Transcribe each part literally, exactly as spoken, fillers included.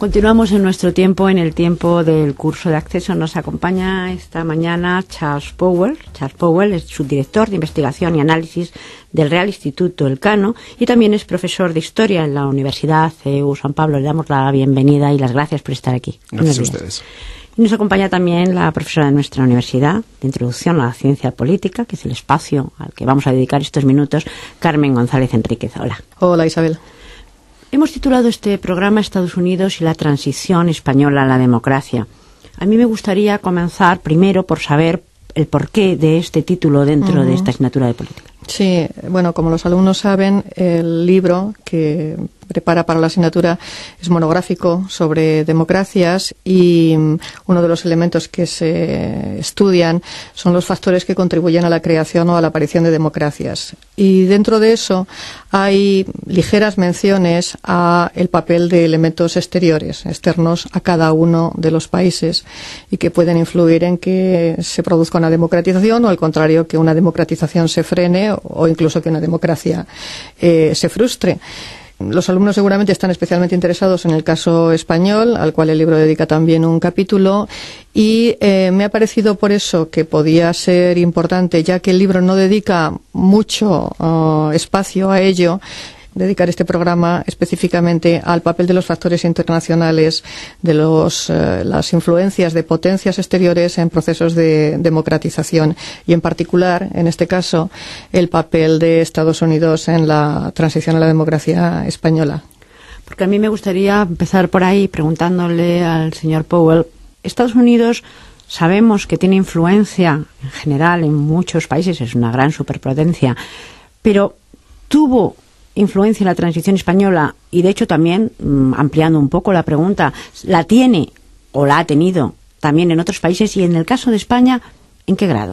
Continuamos en nuestro tiempo, en el tiempo del curso de acceso. Nos acompaña esta mañana Charles Powell. Charles Powell es subdirector de investigación y análisis del Real Instituto Elcano y también es profesor de historia en la Universidad C E U San Pablo. Le damos la bienvenida y las gracias por estar aquí. Gracias a ustedes. Y nos acompaña también la profesora de nuestra universidad de Introducción a la Ciencia Política, que es el espacio al que vamos a dedicar estos minutos, Carmen González Enríquez. Hola. Hola, Isabel. Hemos titulado este programa Estados Unidos y la transición española a la democracia. A mí me gustaría comenzar primero por saber el porqué de este título dentro uh-huh. de esta asignatura de política. Sí, bueno, como los alumnos saben, el libro que prepara para la asignatura es monográfico sobre democracias y uno de los elementos que se estudian son los factores que contribuyen a la creación o a la aparición de democracias. Y dentro de eso hay ligeras menciones a el papel de elementos exteriores, externos a cada uno de los países y que pueden influir en que se produzca una democratización o al contrario, que una democratización se frene o incluso que una democracia eh, se frustre. Los alumnos seguramente están especialmente interesados en el caso español, al cual el libro dedica también un capítulo, y eh, me ha parecido por eso que podía ser importante, ya que el libro no dedica mucho uh, espacio a ello, dedicar este programa específicamente al papel de los factores internacionales, de los, eh, las influencias de potencias exteriores en procesos de democratización y, en particular, en este caso, el papel de Estados Unidos en la transición a la democracia española. Porque a mí me gustaría empezar por ahí preguntándole al señor Powell. Estados Unidos sabemos que tiene influencia en general en muchos países, es una gran superpotencia, pero tuvo influencia en la transición española y, de hecho, también, mmm, ampliando un poco la pregunta, la tiene o la ha tenido también en otros países y, en el caso de España, ¿en qué grado?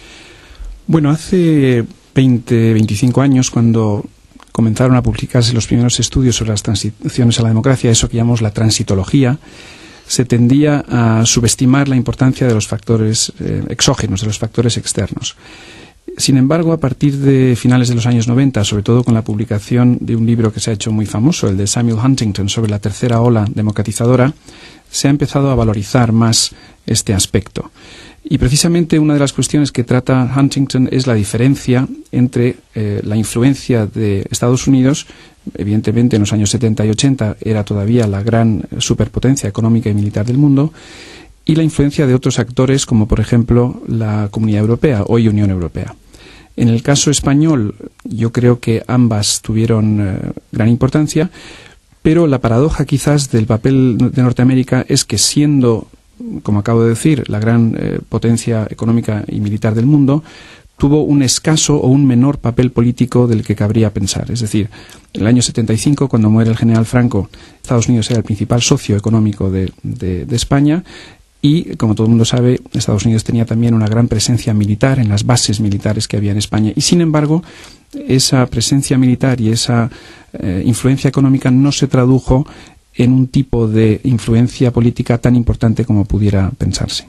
Bueno, hace veinte, veinticinco años, cuando comenzaron a publicarse los primeros estudios sobre las transiciones a la democracia, eso que llamamos la transitología, se tendía a subestimar la importancia de los factores eh, exógenos, de los factores externos. Sin embargo, a partir de finales de los años noventa, sobre todo con la publicación de un libro que se ha hecho muy famoso, el de Samuel Huntington, sobre la tercera ola democratizadora, se ha empezado a valorizar más este aspecto. Y precisamente una de las cuestiones que trata Huntington es la diferencia entre eh, la influencia de Estados Unidos, evidentemente en los años setenta y ochenta era todavía la gran superpotencia económica y militar del mundo, y la influencia de otros actores como, por ejemplo, la Comunidad Europea, hoy Unión Europea. En el caso español, yo creo que ambas tuvieron eh, gran importancia, pero la paradoja quizás del papel de Norteamérica es que, siendo, como acabo de decir, la gran eh, potencia económica y militar del mundo, tuvo un escaso o un menor papel político del que cabría pensar. Es decir, en el año setenta y cinco, cuando muere el general Franco, Estados Unidos era el principal socio económico de, de, de España. Y, como todo el mundo sabe, Estados Unidos tenía también una gran presencia militar en las bases militares que había en España. Y, sin embargo, esa presencia militar y esa eh, influencia económica no se tradujo en un tipo de influencia política tan importante como pudiera pensarse.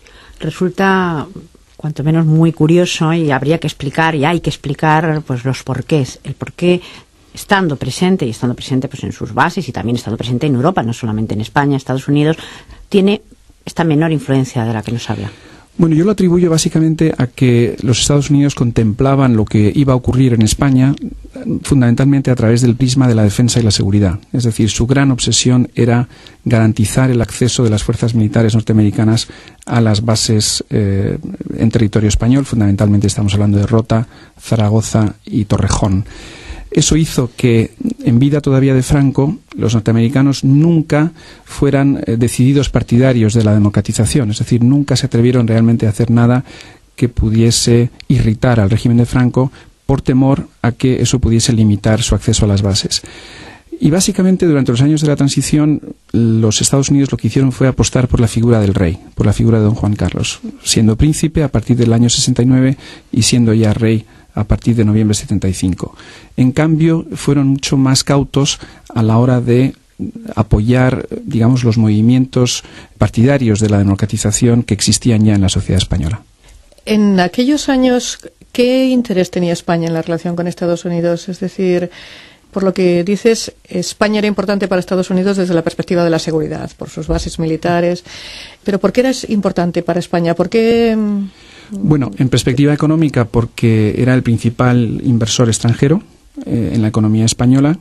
Resulta, cuanto menos, muy curioso, y habría que explicar, y hay que explicar, pues, los porqués. El porqué, estando presente, y estando presente pues en sus bases, y también estando presente en Europa, no solamente en España, Estados Unidos, tiene esta menor influencia de la que nos habla. Bueno, yo lo atribuyo básicamente a que los Estados Unidos contemplaban lo que iba a ocurrir en España fundamentalmente a través del prisma de la defensa y la seguridad. Es decir, su gran obsesión era garantizar el acceso de las fuerzas militares norteamericanas a las bases eh, en territorio español. Fundamentalmente estamos hablando de Rota, Zaragoza y Torrejón. Eso hizo que, en vida todavía de Franco, los norteamericanos nunca fueran eh, decididos partidarios de la democratización. Es decir, nunca se atrevieron realmente a hacer nada que pudiese irritar al régimen de Franco por temor a que eso pudiese limitar su acceso a las bases. Y básicamente, durante los años de la transición, los Estados Unidos lo que hicieron fue apostar por la figura del rey, por la figura de don Juan Carlos, siendo príncipe a partir del año sesenta y nueve y siendo ya rey a partir de noviembre de setenta y cinco. En cambio, fueron mucho más cautos a la hora de apoyar, digamos, los movimientos partidarios de la democratización que existían ya en la sociedad española. En aquellos años, ¿qué interés tenía España en la relación con Estados Unidos? Es decir, Por lo que dices, España era importante para Estados Unidos desde la perspectiva de la seguridad, por sus bases militares. Pero ¿por qué era importante para España? ¿Por qué...? Bueno, en perspectiva económica, porque era el principal inversor extranjero eh, en la economía española.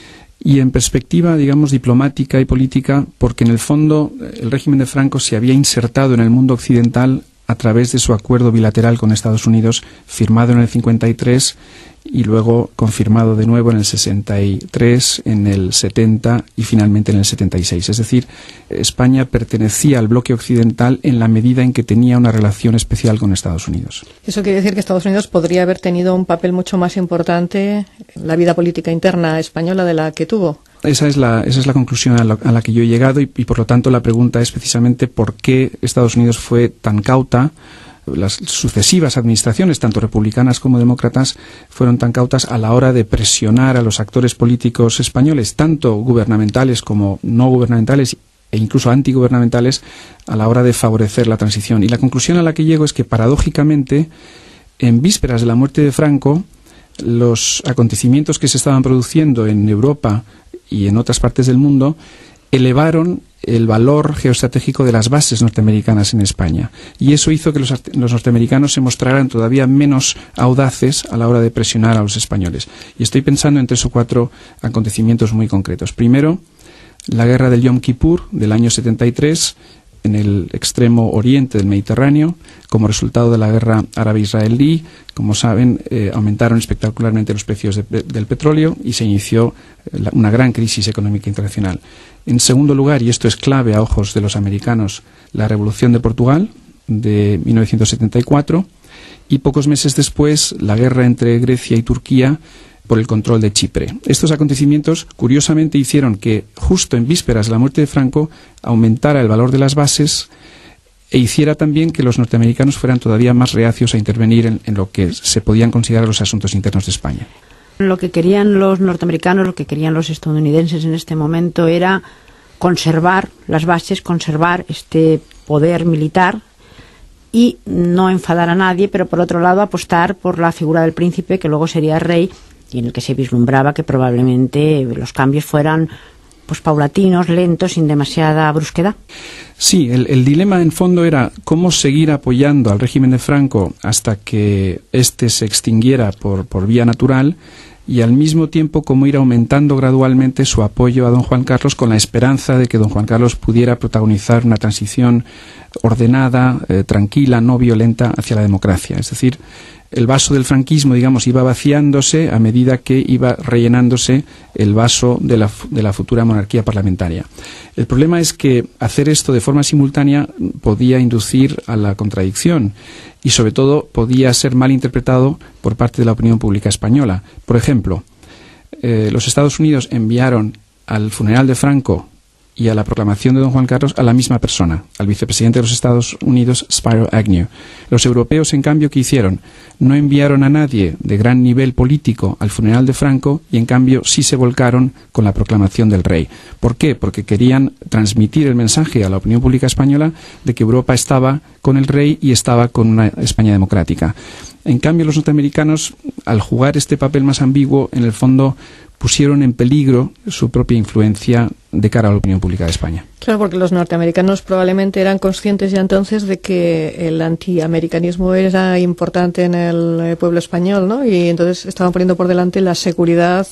Y en perspectiva, digamos, diplomática y política, porque en el fondo el régimen de Franco se había insertado en el mundo occidental a través de su acuerdo bilateral con Estados Unidos, firmado en el cincuenta y tres y luego confirmado de nuevo en el sesenta y tres, en el setenta y finalmente en el setenta y seis. Es decir, España pertenecía al bloque occidental en la medida en que tenía una relación especial con Estados Unidos. Eso quiere decir que Estados Unidos podría haber tenido un papel mucho más importante en la vida política interna española de la que tuvo. Esa es la, esa es la conclusión a la, a la que yo he llegado y, y por lo tanto la pregunta es precisamente por qué Estados Unidos fue tan cauta. Las sucesivas administraciones, tanto republicanas como demócratas, fueron tan cautas a la hora de presionar a los actores políticos españoles, tanto gubernamentales como no gubernamentales e incluso antigubernamentales, a la hora de favorecer la transición. Y la conclusión a la que llego es que, paradójicamente, en vísperas de la muerte de Franco, los acontecimientos que se estaban produciendo en Europa y en otras partes del mundo elevaron el valor geoestratégico de las bases norteamericanas en España. Y eso hizo que los, los norteamericanos se mostraran todavía menos audaces a la hora de presionar a los españoles. Y estoy pensando en tres o cuatro acontecimientos muy concretos. Primero, la guerra del Yom Kippur del año setenta y tres en el extremo oriente del Mediterráneo. Como resultado de la guerra árabe-israelí, como saben, eh, aumentaron espectacularmente los precios de, de, del petróleo y se inició eh, la, una gran crisis económica internacional. En segundo lugar, y esto es clave a ojos de los americanos, la Revolución de Portugal de mil novecientos setenta y cuatro y pocos meses después la guerra entre Grecia y Turquía por el control de Chipre. Estos acontecimientos, curiosamente, hicieron que justo en vísperas de la muerte de Franco aumentara el valor de las bases e hiciera también que los norteamericanos fueran todavía más reacios a intervenir en, en lo que se podían considerar los asuntos internos de España. Lo que querían los norteamericanos, lo que querían los estadounidenses en este momento era conservar las bases, conservar este poder militar y no enfadar a nadie, pero por otro lado apostar por la figura del príncipe, que luego sería rey, y en el que se vislumbraba que probablemente los cambios fueran pues paulatinos, lentos, sin demasiada brusquedad. Sí, el, el dilema en fondo era cómo seguir apoyando al régimen de Franco hasta que éste se extinguiera por, por vía natural, y al mismo tiempo cómo ir aumentando gradualmente su apoyo a don Juan Carlos con la esperanza de que don Juan Carlos pudiera protagonizar una transición ordenada, eh, tranquila, no violenta hacia la democracia. Es decir, el vaso del franquismo, digamos, iba vaciándose a medida que iba rellenándose el vaso de la, de la futura monarquía parlamentaria. El problema es que hacer esto de forma simultánea podía inducir a la contradicción y, sobre todo, podía ser mal interpretado por parte de la opinión pública española. Por ejemplo, eh, los Estados Unidos enviaron al funeral de Franco y a la proclamación de don Juan Carlos a la misma persona, al vicepresidente de los Estados Unidos, Spiro Agnew. Los europeos, en cambio, ¿qué hicieron? No enviaron a nadie de gran nivel político al funeral de Franco y, en cambio, sí se volcaron con la proclamación del rey. ¿Por qué? Porque querían transmitir el mensaje a la opinión pública española de que Europa estaba con el rey y estaba con una España democrática. En cambio, los norteamericanos, al jugar este papel más ambiguo, en el fondo pusieron en peligro su propia influencia de cara a la opinión pública de España. Claro, porque los norteamericanos probablemente eran conscientes ya entonces de que el antiamericanismo era importante en el pueblo español, ¿no? Y entonces estaban poniendo por delante la seguridad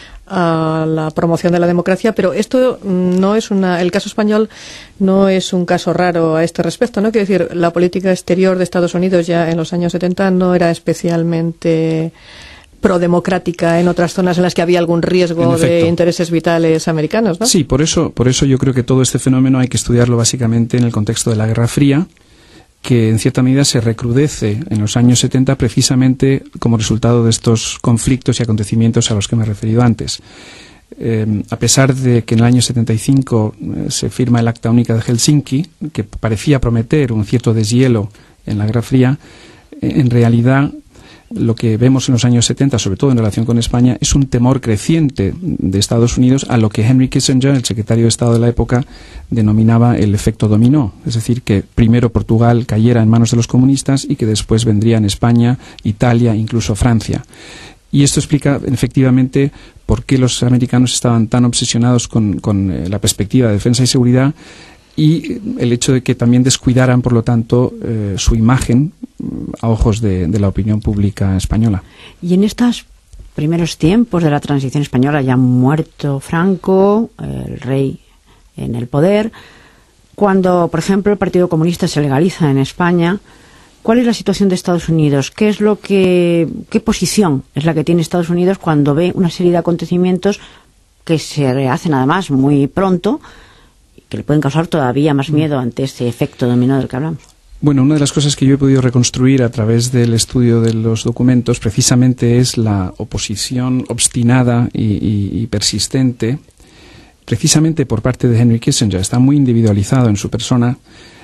a la promoción de la democracia, pero esto no es una, el caso español no es un caso raro a este respecto, ¿no? Quiero decir, la política exterior de Estados Unidos ya en los años setenta no era especialmente prodemocrática en otras zonas en las que había algún riesgo de intereses vitales americanos, ¿no? Sí, por eso, por eso yo creo que todo este fenómeno hay que estudiarlo básicamente en el contexto de la Guerra Fría, que en cierta medida se recrudece en los años setenta precisamente como resultado de estos conflictos y acontecimientos a los que me he referido antes. Eh, a pesar de que en el año setenta y cinco eh, se firma el Acta Única de Helsinki, que parecía prometer un cierto deshielo en la Guerra Fría, eh, en realidad lo que vemos en los años setenta, sobre todo en relación con España, es un temor creciente de Estados Unidos a lo que Henry Kissinger, el secretario de Estado de la época, denominaba el efecto dominó. Es decir, que primero Portugal cayera en manos de los comunistas y que después vendrían España, Italia, incluso Francia. Y esto explica efectivamente por qué los americanos estaban tan obsesionados con, con eh, la perspectiva de defensa y seguridad, y el hecho de que también descuidaran, por lo tanto, eh, su imagen a ojos de, de la opinión pública española. Y en estos primeros tiempos de la transición española, ya muerto Franco, el rey en el poder, cuando, por ejemplo, el Partido Comunista se legaliza en España, ¿cuál es la situación de Estados Unidos? ¿Qué es lo que, qué posición es la que tiene Estados Unidos cuando ve una serie de acontecimientos que se hacen además muy pronto, que le pueden causar todavía más miedo ante ese efecto dominó del que hablamos? Bueno, una de las cosas que yo he podido reconstruir a través del estudio de los documentos precisamente es la oposición obstinada y, y, y persistente, precisamente por parte de Henry Kissinger. Está muy individualizado en su persona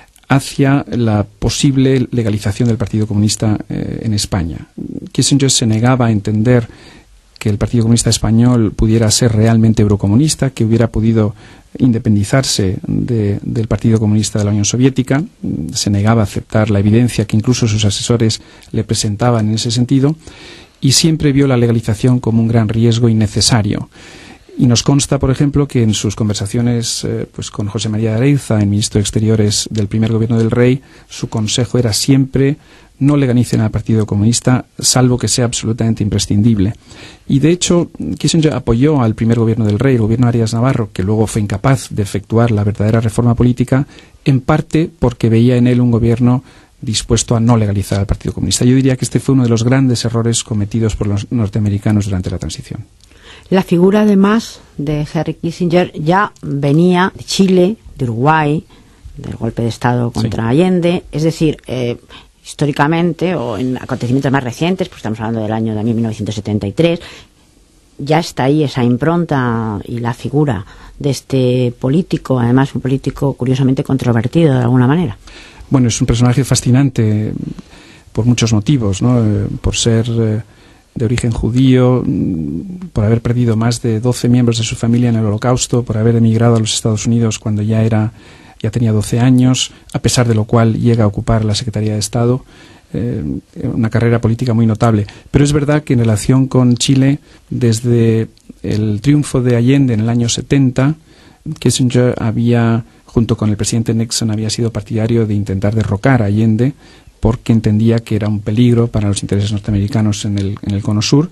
hacia la posible legalización del Partido Comunista eh, en España. Kissinger se negaba a entender que el Partido Comunista Español pudiera ser realmente eurocomunista, que hubiera podido independizarse de, del Partido Comunista de la Unión Soviética. Se negaba a aceptar la evidencia que incluso sus asesores le presentaban en ese sentido, y siempre vio la legalización como un gran riesgo innecesario. Y nos consta, por ejemplo, que en sus conversaciones eh, pues con José María de Areiza, el ministro de Exteriores del primer gobierno del rey, su consejo era siempre: no legalicen al Partido Comunista, salvo que sea absolutamente imprescindible. Y de hecho, Kissinger apoyó al primer gobierno del rey, el gobierno de Arias Navarro, que luego fue incapaz de efectuar la verdadera reforma política, en parte porque veía en él un gobierno dispuesto a no legalizar al Partido Comunista. Yo diría que este fue uno de los grandes errores cometidos por los norteamericanos durante la transición. La figura, además, de Henry Kissinger ya venía de Chile, de Uruguay, del golpe de Estado contra sí. Allende, es decir, eh, históricamente o en acontecimientos más recientes, pues estamos hablando del año de mil novecientos setenta y tres, ya está ahí esa impronta y la figura de este político, además un político curiosamente controvertido de alguna manera. Bueno, es un personaje fascinante por muchos motivos, ¿no? Eh, por ser eh, de origen judío, por haber perdido más de doce miembros de su familia en el Holocausto, por haber emigrado a los Estados Unidos cuando ya era ya tenía doce años, a pesar de lo cual llega a ocupar la Secretaría de Estado, eh, una carrera política muy notable. Pero es verdad que en relación con Chile, desde el triunfo de Allende en el año setenta, Kissinger había, junto con el presidente Nixon, había sido partidario de intentar derrocar a Allende, porque entendía que era un peligro para los intereses norteamericanos en el, en el Cono Sur.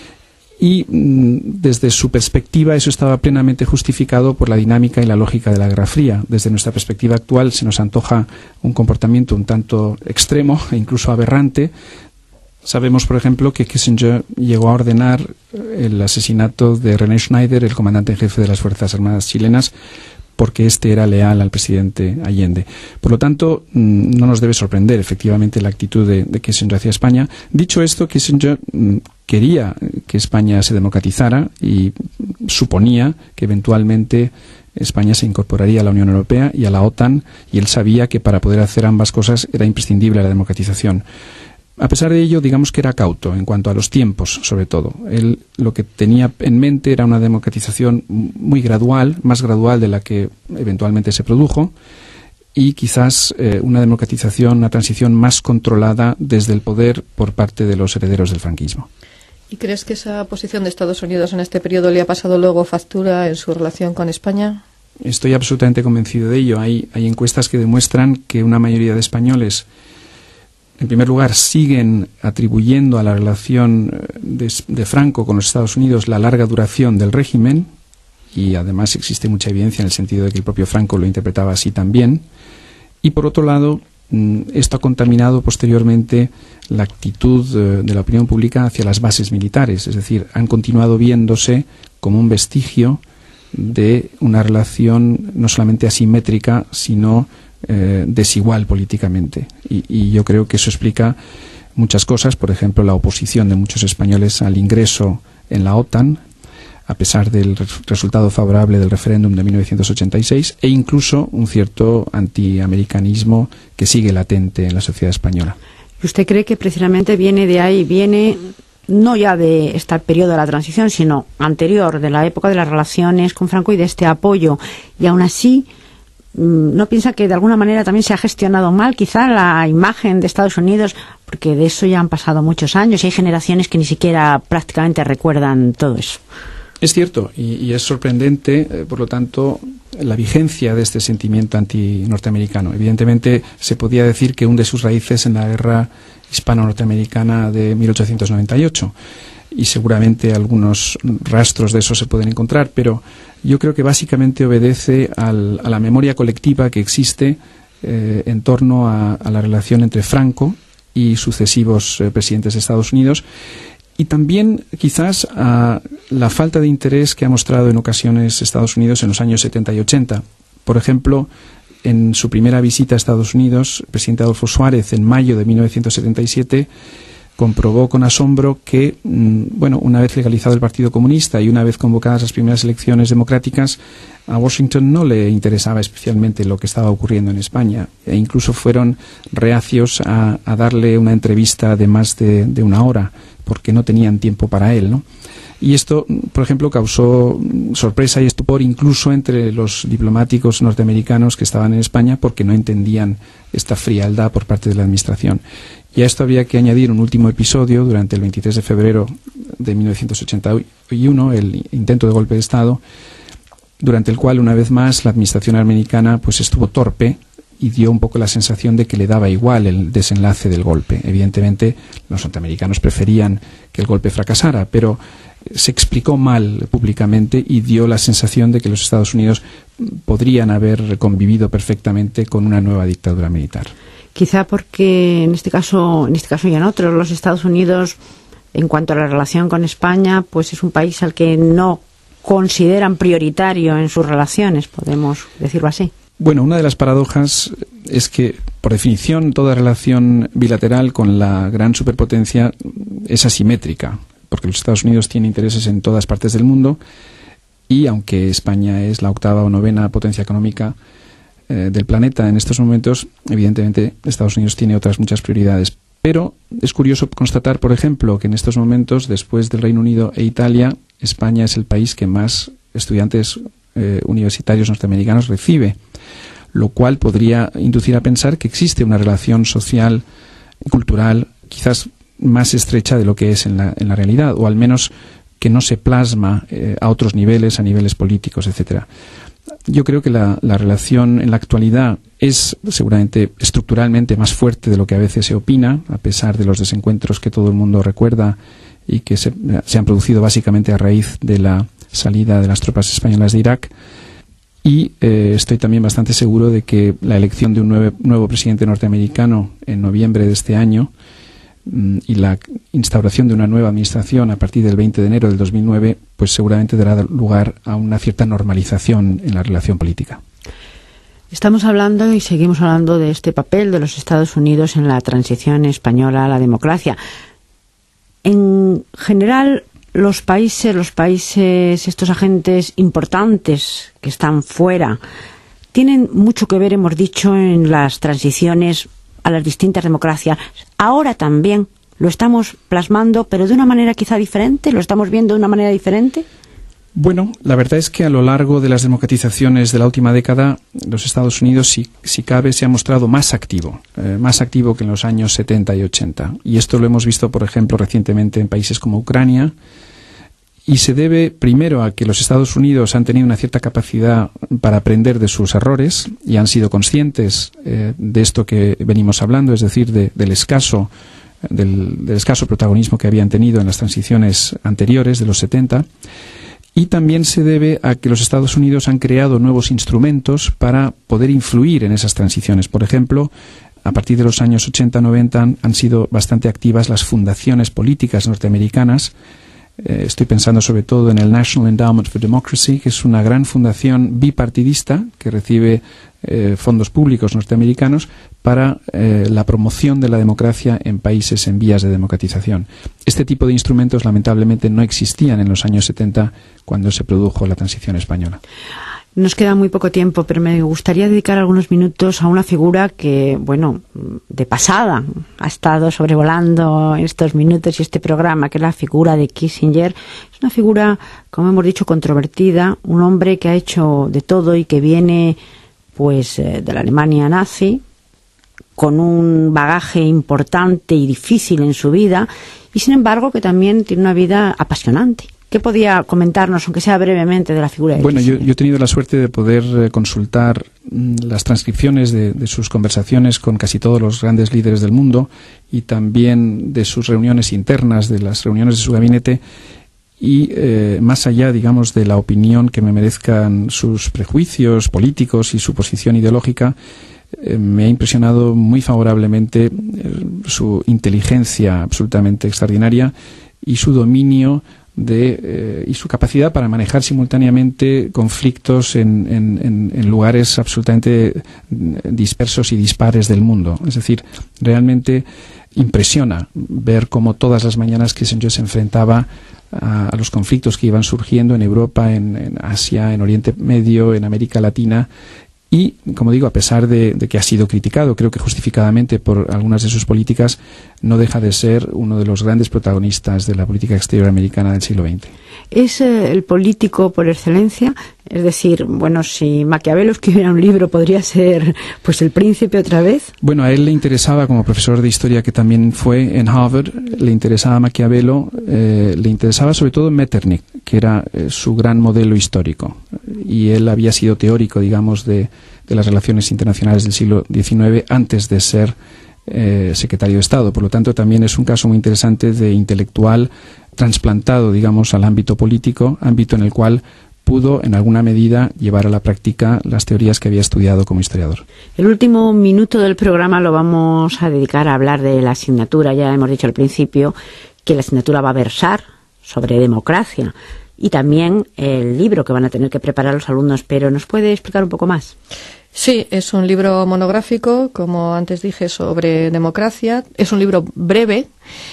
Y mmm, desde su perspectiva eso estaba plenamente justificado por la dinámica y la lógica de la Guerra Fría. Desde nuestra perspectiva actual se nos antoja un comportamiento un tanto extremo e incluso aberrante. Sabemos, por ejemplo, que Kissinger llegó a ordenar el asesinato de René Schneider, el comandante en jefe de las Fuerzas Armadas chilenas, porque éste era leal al presidente Allende. Por lo tanto, mmm, no nos debe sorprender efectivamente la actitud de, de Kissinger hacia España. Dicho esto, Kissinger mmm, quería que España se democratizara y suponía que eventualmente España se incorporaría a la Unión Europea y a la OTAN, y él sabía que para poder hacer ambas cosas era imprescindible la democratización. A pesar de ello, digamos que era cauto en cuanto a los tiempos, sobre todo. Él lo que tenía en mente era una democratización muy gradual, más gradual de la que eventualmente se produjo, y quizás eh, una democratización, una transición más controlada desde el poder por parte de los herederos del franquismo. ¿Y crees que esa posición de Estados Unidos en este periodo le ha pasado luego factura en su relación con España? Estoy absolutamente convencido de ello. Hay, hay encuestas que demuestran que una mayoría de españoles, en primer lugar, siguen atribuyendo a la relación de, de Franco con los Estados Unidos la larga duración del régimen, y además existe mucha evidencia en el sentido de que el propio Franco lo interpretaba así también. Y por otro lado, esto ha contaminado posteriormente la actitud de la opinión pública hacia las bases militares, es decir, han continuado viéndose como un vestigio de una relación no solamente asimétrica, sino eh, desigual políticamente. Y, y yo creo que eso explica muchas cosas, por ejemplo, la oposición de muchos españoles al ingreso en la OTAN, a pesar del re- resultado favorable del referéndum de mil novecientos ochenta y seis, e incluso un cierto antiamericanismo que sigue latente en la sociedad española. ¿Y usted cree que precisamente viene de ahí, viene no ya de este periodo de la transición, sino anterior, de la época de las relaciones con Franco y de este apoyo, y aún así no piensa que de alguna manera también se ha gestionado mal quizá la imagen de Estados Unidos, porque de eso ya han pasado muchos años y hay generaciones que ni siquiera prácticamente recuerdan todo eso? Es cierto, y, y es sorprendente, eh, por lo tanto, la vigencia de este sentimiento anti-norteamericano. Evidentemente, se podía decir que hunde sus raíces en la guerra hispano-norteamericana de mil ochocientos noventa y ocho, y seguramente algunos rastros de eso se pueden encontrar, pero yo creo que básicamente obedece al, a la memoria colectiva que existe eh, en torno a, a la relación entre Franco y sucesivos eh, presidentes de Estados Unidos, y también quizás a la falta de interés que ha mostrado en ocasiones Estados Unidos en los años setenta y ochenta. Por ejemplo, en su primera visita a Estados Unidos, el presidente Adolfo Suárez, en mayo de mil novecientos setenta y siete, comprobó con asombro que, bueno, una vez legalizado el Partido Comunista y una vez convocadas las primeras elecciones democráticas, a Washington no le interesaba especialmente lo que estaba ocurriendo en España, e incluso fueron reacios a, a darle una entrevista de más de, de una hora, porque no tenían tiempo para él, ¿no? Y esto, por ejemplo, causó sorpresa y estupor incluso entre los diplomáticos norteamericanos que estaban en España, porque no entendían esta frialdad por parte de la administración. Y a esto había que añadir un último episodio durante el veintitrés de febrero de mil novecientos ochenta y uno, el intento de golpe de Estado, durante el cual, una vez más, la administración americana pues estuvo torpe y dio un poco la sensación de que le daba igual el desenlace del golpe. Evidentemente, los norteamericanos preferían que el golpe fracasara, pero se explicó mal públicamente y dio la sensación de que los Estados Unidos podrían haber convivido perfectamente con una nueva dictadura militar. Quizá porque en este caso, en este caso y en otros, los Estados Unidos, en cuanto a la relación con España, pues es un país al que no consideran prioritario en sus relaciones, podemos decirlo así. Bueno, una de las paradojas es que, por definición, toda relación bilateral con la gran superpotencia es asimétrica, porque los Estados Unidos tienen intereses en todas partes del mundo y, aunque España es la octava o novena potencia económica eh, del planeta en estos momentos, evidentemente Estados Unidos tiene otras muchas prioridades. Pero es curioso constatar, por ejemplo, que en estos momentos, después del Reino Unido e Italia, España es el país que más estudiantes eh, universitarios norteamericanos recibe, lo cual podría inducir a pensar que existe una relación social y cultural quizás más estrecha de lo que es en la, en la realidad, o al menos que no se plasma eh, a otros niveles, a niveles políticos, etcétera. Yo creo que la, la relación en la actualidad es seguramente estructuralmente más fuerte de lo que a veces se opina, a pesar de los desencuentros que todo el mundo recuerda y que se, se han producido básicamente a raíz de la salida de las tropas españolas de Irak. Y eh, estoy también bastante seguro de que la elección de un nuevo, nuevo presidente norteamericano en noviembre de este año mm, y la instauración de una nueva administración a partir del veinte de enero del dos mil nueve, pues seguramente dará lugar a una cierta normalización en la relación política. Estamos hablando y seguimos hablando de este papel de los Estados Unidos en la transición española a la democracia. En general, los países, los países, estos agentes importantes que están fuera, tienen mucho que ver, hemos dicho, en las transiciones a las distintas democracias. Ahora también lo estamos plasmando, pero de una manera quizá diferente, lo estamos viendo de una manera diferente. Bueno, la verdad es que a lo largo de las democratizaciones de la última década, los Estados Unidos, si, si cabe, se ha mostrado más activo, eh, más activo que en los años setenta y ochenta. Y esto lo hemos visto, por ejemplo, recientemente en países como Ucrania, y se debe primero a que los Estados Unidos han tenido una cierta capacidad para aprender de sus errores y han sido conscientes eh, de esto que venimos hablando, es decir, de, del escaso del, del escaso protagonismo que habían tenido en las transiciones anteriores de los setenta. Y también se debe a que los Estados Unidos han creado nuevos instrumentos para poder influir en esas transiciones. Por ejemplo, a partir de los años ochenta noventa han, han sido bastante activas las fundaciones políticas norteamericanas. Eh, estoy pensando sobre todo en el National Endowment for Democracy, que es una gran fundación bipartidista que recibe eh, fondos públicos norteamericanos para eh, la promoción de la democracia en países en vías de democratización. Este tipo de instrumentos lamentablemente no existían en los años setenta cuando se produjo la transición española. Nos queda muy poco tiempo, pero me gustaría dedicar algunos minutos a una figura que, bueno, de pasada ha estado sobrevolando estos minutos y este programa, que es la figura de Kissinger. Es una figura, como hemos dicho, controvertida, un hombre que ha hecho de todo y que viene pues de la Alemania nazi, con un bagaje importante y difícil en su vida, y sin embargo que también tiene una vida apasionante. ¿Qué podía comentarnos, aunque sea brevemente, de la figura de Bueno, yo, Kissinger? yo he tenido la suerte de poder eh, consultar mm, las transcripciones de, de sus conversaciones con casi todos los grandes líderes del mundo y también de sus reuniones internas, de las reuniones de su gabinete. Y eh, más allá, digamos, de la opinión que me merezcan sus prejuicios políticos y su posición ideológica, eh, me ha impresionado muy favorablemente eh, su inteligencia absolutamente extraordinaria y su dominio de, eh, y su capacidad para manejar simultáneamente conflictos en, en, en, en lugares absolutamente dispersos y dispares del mundo. Es decir, realmente impresiona ver cómo todas las mañanas Kissinger se enfrentaba a, a los conflictos que iban surgiendo en Europa, en, en Asia, en Oriente Medio, en América Latina. Y, como digo, a pesar de, de que ha sido criticado, creo que justificadamente, por algunas de sus políticas, no deja de ser uno de los grandes protagonistas de la política exterior americana del siglo veinte. ¿Es eh, el político por excelencia? Es decir, bueno, si Maquiavelo escribiera un libro, ¿podría ser pues El Príncipe otra vez? Bueno, a él le interesaba, como profesor de historia que también fue en Harvard, le interesaba Maquiavelo, eh, le interesaba sobre todo Metternich, que era eh, su gran modelo histórico. Y él había sido teórico, digamos, de, de las relaciones internacionales del siglo diecinueve antes de ser eh, secretario de Estado. Por lo tanto, también es un caso muy interesante de intelectual trasplantado, digamos, al ámbito político, ámbito en el cual pudo, en alguna medida, llevar a la práctica las teorías que había estudiado como historiador. El último minuto del programa lo vamos a dedicar a hablar de la asignatura. Ya hemos dicho al principio que la asignatura va a versar sobre democracia y también el libro que van a tener que preparar los alumnos, pero ¿nos puede explicar un poco más? Sí, es un libro monográfico, como antes dije, sobre democracia. Es un libro breve.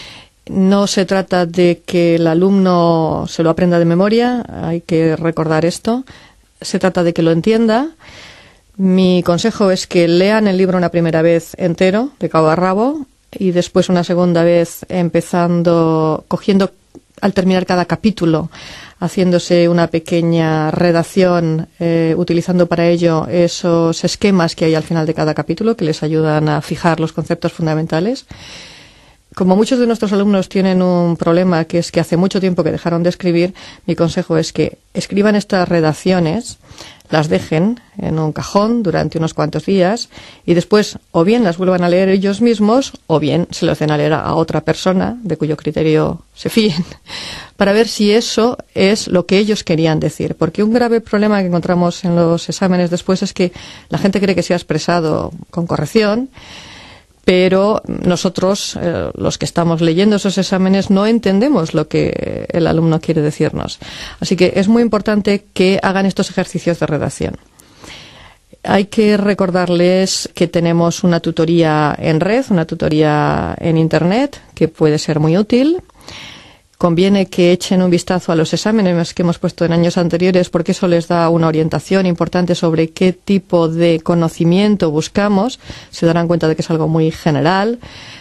No se trata de que el alumno se lo aprenda de memoria, hay que recordar esto. Se trata de que lo entienda. Mi consejo es que lean el libro una primera vez entero, de cabo a rabo, y después una segunda vez empezando, cogiendo al terminar cada capítulo, haciéndose una pequeña redacción, eh, utilizando para ello esos esquemas que hay al final de cada capítulo, que les ayudan a fijar los conceptos fundamentales. Como muchos de nuestros alumnos tienen un problema, que es que hace mucho tiempo que dejaron de escribir, mi consejo es que escriban estas redacciones, las dejen en un cajón durante unos cuantos días y después o bien las vuelvan a leer ellos mismos o bien se lo hacen a leer a otra persona de cuyo criterio se fíen, para ver si eso es lo que ellos querían decir. Porque un grave problema que encontramos en los exámenes después es que la gente cree que se ha expresado con corrección, pero nosotros, eh, los que estamos leyendo esos exámenes, no entendemos lo que el alumno quiere decirnos. Así que es muy importante que hagan estos ejercicios de redacción. Hay que recordarles que tenemos una tutoría en red, una tutoría en Internet, que puede ser muy útil. Conviene que echen un vistazo a los exámenes que hemos puesto en años anteriores, porque eso les da una orientación importante sobre qué tipo de conocimiento buscamos. Se darán cuenta de que es algo muy general.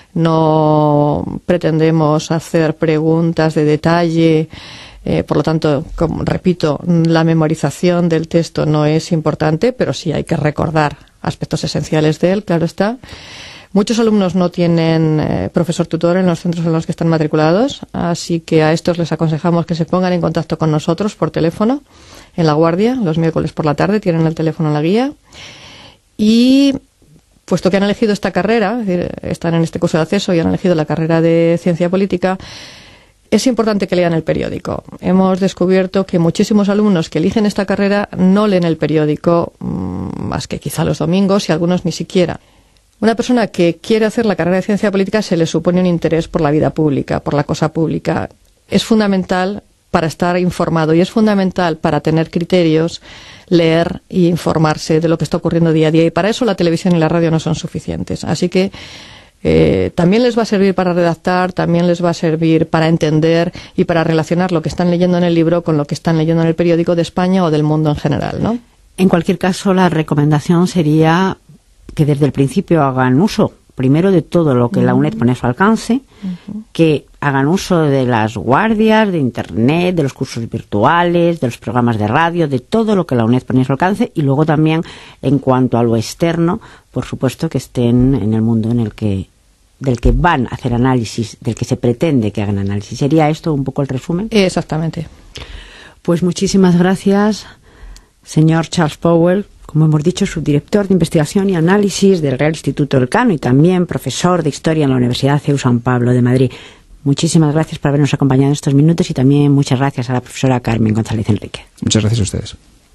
No pretendemos hacer preguntas de detalle. Eh, por lo tanto, como repito, la memorización del texto no es importante, pero sí hay que recordar aspectos esenciales de él, claro está. Muchos alumnos no tienen eh, profesor tutor en los centros en los que están matriculados, así que a estos les aconsejamos que se pongan en contacto con nosotros por teléfono en La Guardia, los miércoles por la tarde, tienen el teléfono en la guía. Y puesto que han elegido esta carrera, es decir, están en este curso de acceso y han elegido la carrera de Ciencia Política, es importante que lean el periódico. Hemos descubierto que muchísimos alumnos que eligen esta carrera no leen el periódico mmm, más que quizá los domingos y algunos ni siquiera. Una persona que quiere hacer la carrera de Ciencia Política se le supone un interés por la vida pública, por la cosa pública. Es fundamental para estar informado y es fundamental para tener criterios, leer e informarse de lo que está ocurriendo día a día. Y para eso la televisión y la radio no son suficientes. Así que eh, también les va a servir para redactar, también les va a servir para entender y para relacionar lo que están leyendo en el libro con lo que están leyendo en el periódico de España o del mundo en general, ¿no? En cualquier caso, la recomendación sería que desde el principio hagan uso, primero, de todo lo que uh-huh. la UNED pone a su alcance, uh-huh. que hagan uso de las guardias, de Internet, de los cursos virtuales, de los programas de radio, de todo lo que la UNED pone a su alcance, y luego también, en cuanto a lo externo, por supuesto que estén en el mundo en el que del que van a hacer análisis, del que se pretende que hagan análisis. ¿Sería esto un poco el resumen? Exactamente. Pues muchísimas gracias, señor Charles Powell, como hemos dicho, subdirector de investigación y análisis del Real Instituto Elcano y también profesor de Historia en la Universidad C E U San Pablo de Madrid. Muchísimas gracias por habernos acompañado en estos minutos y también muchas gracias a la profesora Carmen González Enrique. Muchas gracias a ustedes.